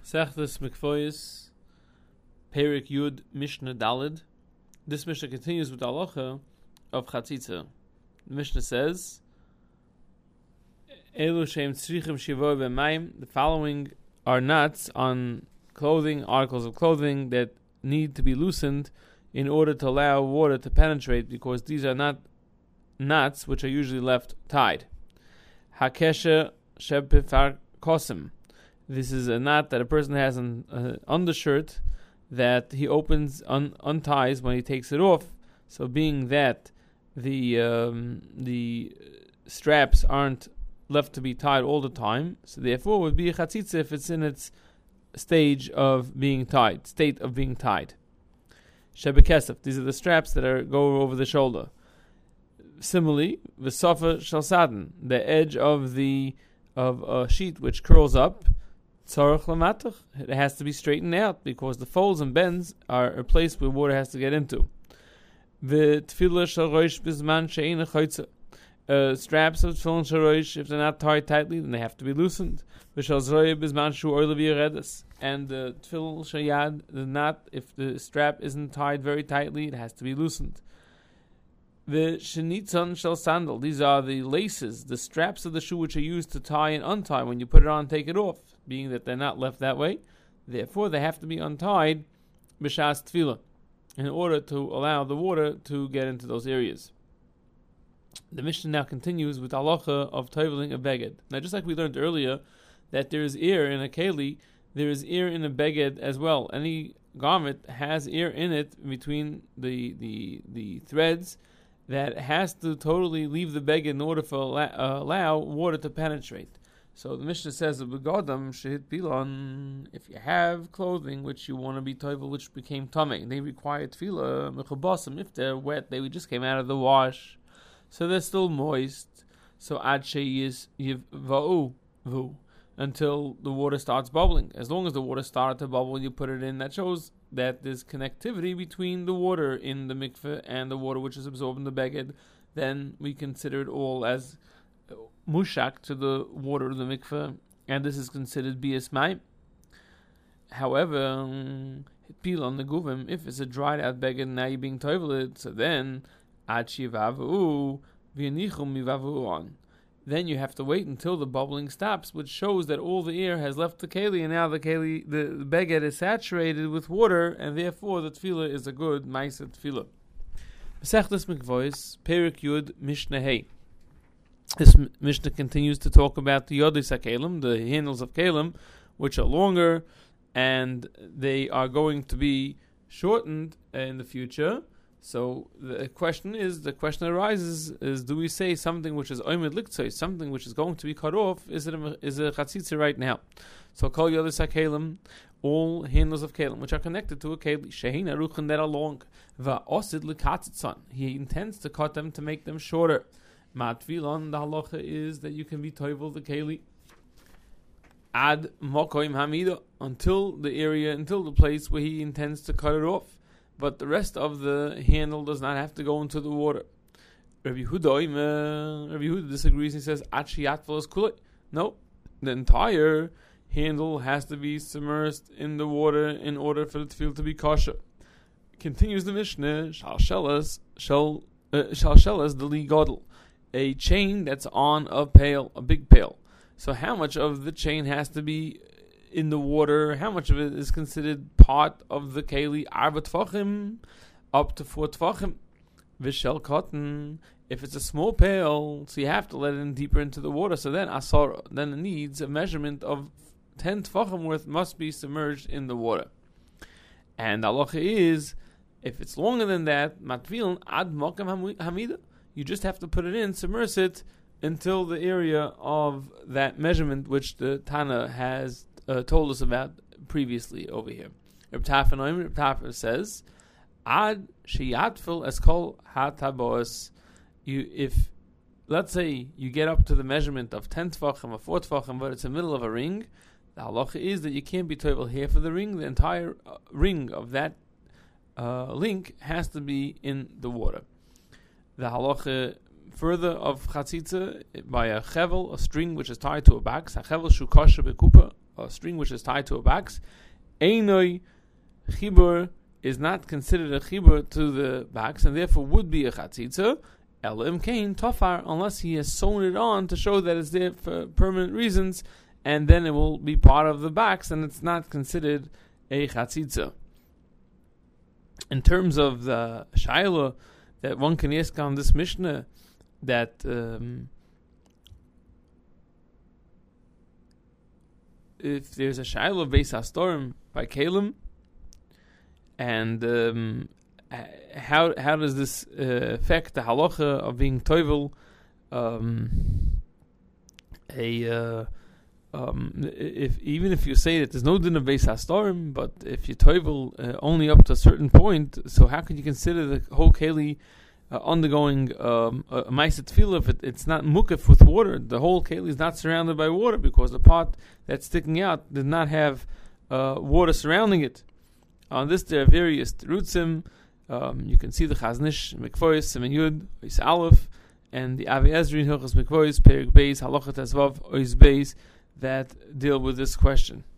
Sechtes Mikvois, Perik Yud, Mishnah Dalid. This Mishnah continues with the halacha of Chatzitza. The Mishnah says, Elu Shem Tzrichim Shivoi B'Mayim. The following are knots on clothing, articles of clothing that need to be loosened in order to allow water to penetrate, because these are not knots which are usually left tied. Hakesha Shebifar Kosim. This is a knot that a person has on undershirt that he opens, unties when he takes it off. So being that the straps aren't left to be tied all the time, so therefore it would be a chatzitza if it's in its state of being tied. Shebekesef, these are the straps that go over the shoulder. Similarly, v'sofa shalsaden, the edge of a sheet which curls up, tzarech lamatach, it has to be straightened out because the folds and bends are a place where water has to get into. V'tfilah shel roish bizman she'ein chaytza, straps of tefillin shel roish, if they're not tied tightly, then they have to be loosened. V'shel zroya bizman shu oil v'yeredes, and the tefillin shel yad, the knot, if the strap isn't tied very tightly, it has to be loosened. The shenitzon shel sandal, these are the laces, the straps of the shoe which are used to tie and untie when you put it on and take it off, being that they're not left that way. Therefore, they have to be untied b'shas tefillah in order to allow the water to get into those areas. The Mishnah now continues with halacha of toveling a beged. Now, just like we learned earlier that there is ear in a keli, there is ear in a beged as well. Any garment has ear in it between the threads that has to totally leave the beged in order to allow water to penetrate. So the Mishnah says, if you have clothing which you want to be tovel, which became tamei, they require tefillah, if they're wet, they just came out of the wash, so they're still moist. So ad sheyis yivva'u, until the water starts bubbling. As long as the water started to bubble, you put it in. That shows that there's connectivity between the water in the mikveh and the water which is absorbed in the beged. Then we consider it all as mushak to the water of the mikveh, and this is considered bias mayim. However, pil on the guvim, if it's a dried out beged, now you're being tovelet, so then ad shivavu v'yanichum mivavu on. Then you have to wait until the bubbling stops, which shows that all the air has left the keli, and now the beged is saturated with water, and therefore the tefillah is a good ma'aser tefillah. Masechtas Mikvois, Perik Yud, Mishnah Hey. This Mishnah continues to talk about the Yodis HaKelim, the handles of Kelim, which are longer, and they are going to be shortened in the future. So the question arises is, do we say something which is oimed liktzoy, something which is going to be cut off, is a chatzitza right now? So kol Yodis HaKelim, all handles of Kelim, which are connected to a Keli, shehin aruchen, that are long, va'osid l'katzitzon, he intends to cut them to make them shorter. Matvilon, the halacha is that you can be toivel the keli ad mokoim hamida, until the place where he intends to cut it off, but the rest of the handle does not have to go into the water. Rabbi Yehuda disagrees. He says achiyatvel is kulei. No, the entire handle has to be submersed in the water in order for the tefillah to be kosher. Continues the Mishnah, shalshelas the li godel, a chain that's on a pail, a big pail. So how much of the chain has to be in the water? How much of it is considered part of the keli? Arba tfachim, up to 4 tfachim. Vishel cotton, if it's a small pail, so you have to let it in deeper into the water. So then asara, then it needs a measurement of 10 tfachim worth must be submerged in the water. And the halacha is, if it's longer than that, matvilin ad mokam hamida, you just have to put it in, submerge it until the area of that measurement which the Tana has told us about previously over here. Reb Tafel says, ad sheyatfil eskol hatabos. If, let's say, you get up to the measurement of 10 tfachim or 4 tfachim, but it's the middle of a ring, the halacha is that you can't be tovel half of the ring. The entire ring of that link has to be in the water. The halacha further of chatzitza by a chevel, a string which is tied to a box. A chevel shu kosher bekupa, a string which is tied to a box, einoi chibur is not considered a chibur to the box, and therefore would be a chatzitza. Elim kain tofar, unless he has sewn it on to show that it's there for permanent reasons, and then it will be part of the box, and it's not considered a chatzitza. In terms of the shaila that one can ask on this Mishnah, that if there's a shaila beis hastorim by Kalim, and how does this affect the halacha of being toivel? If you say that there's no din of beis hastorim, but if you toivel only up to a certain point, so how can you consider the whole keli undergoing a ma'aseh tefillah if it's not mukaf with water? The whole keli is not surrounded by water because the part that's sticking out did not have water surrounding it. On this, there are various terutzim. You can see the Chaznish, Mikvois, Simen Yud, Ois Aleph, and the Avi Ezri, Hilchos Mikvois, Perik Beis, Halachat Ezvav, Ois Beis, that deal with this question.